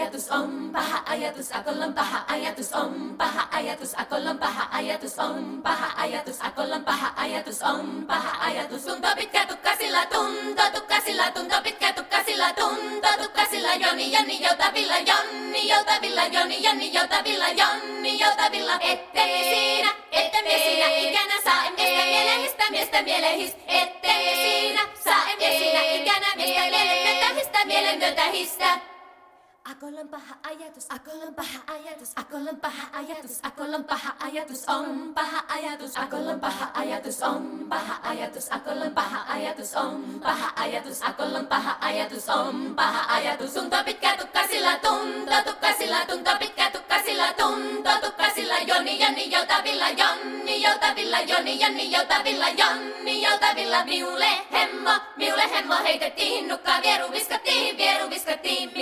ajatus on paha ajatus, akolla on paha ajatus on paha ajatus, akolla on paha ajatus on paha ajatus, akolla on paha ajatus on paha ajatus. Tunto pitkä tukkasilla, tunto tukkasilla, tunto pitkä tukkasilla, tunto tukkasilla, Joni Jonni joutavilla, Jonni joutavilla, Joni Jonni joutavilla, Jonni joutavilla. Ettemme siinä ikänä saa miestä mielehistä, ettemme siinä saa siinä ikänä miestä mielenmyötähistä. Akolla on paha ajatus, akolla on paha ajatus, akolla on paha ajatus, akolla on paha ajatus, on paha ajatus, akolla on paha ajatus, on paha ajatus, akolla on paha ajatus, on paha ajatus, akolla on paha ajatus, on paha ajatus. Tunto pitkä tukkasilla, tunto tukkasilla, tunto pitkä tukkasilla, tunto tukkasilla, Joni Jonni joutavilla, Jonni joutavilla, Joni Jonni joutavilla, Jonni joutavilla. Miule hemmo heitettiin, nukkaa vieru viskattiin,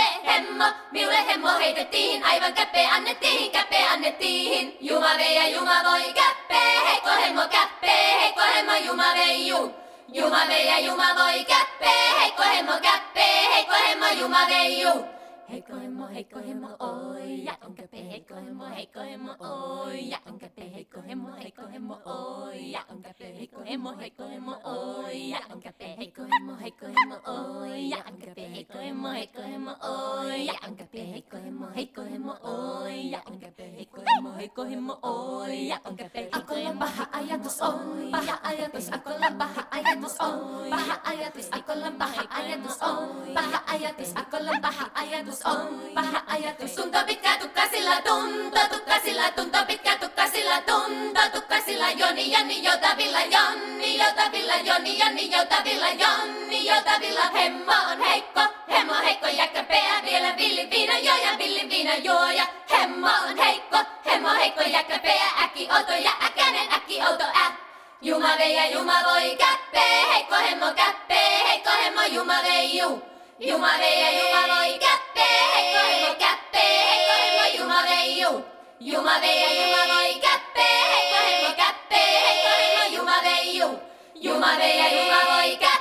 miule hemmo heitettiin, aivan käppeen annettiin. Juma vei ja Juma voi käppee, heikko hemmo Juma vei Juma vei ja Juma voi käppee, heikko hemmo Juma vei Heikko hemmo, oi, ja on käpe, heikko hemmo, oi, ja on käpe, heikko hemmo, oi, ja on käpe, heikko hemmo, oi, ja on käpe, heikko hemmo, oi, ja on käpe, heikko hemmo, oi, ja on käpe, heikko hemmo, oi, ja on käpe, heikko hemmo, oi, ja on käpe. Akolla on paha ajatus, on paha ajatus, akolla on paha ajatus, on paha ajatus, akolla on paha ajatus, on paha ajatus, akolla on paha ajatus, on paha ajatus. Tunto pitkä tukkasilla, tunto tukkasilla, tunto pitkä tukkasilla, tunto tukkasilla, Joni Jonni joutavilla, Jonni joutavilla, Joni Jonni joutavilla, Jonni joutavilla. Hemmo on heikko, ja käpeä vielä villiviina juoja, villiviina juoja. Hemmo on heikko, ja käpeä äkki outo ja äkänen äkki outo Juma vei ja Juma voi käppee, heikko hemmo Juma vei Juma vei ja Juma voi käppee, heikko hemmo Juma vei Juma vei ja Juma voi käppee, heikko hemmo Juma vei Juma vei ja Juma voi käppee.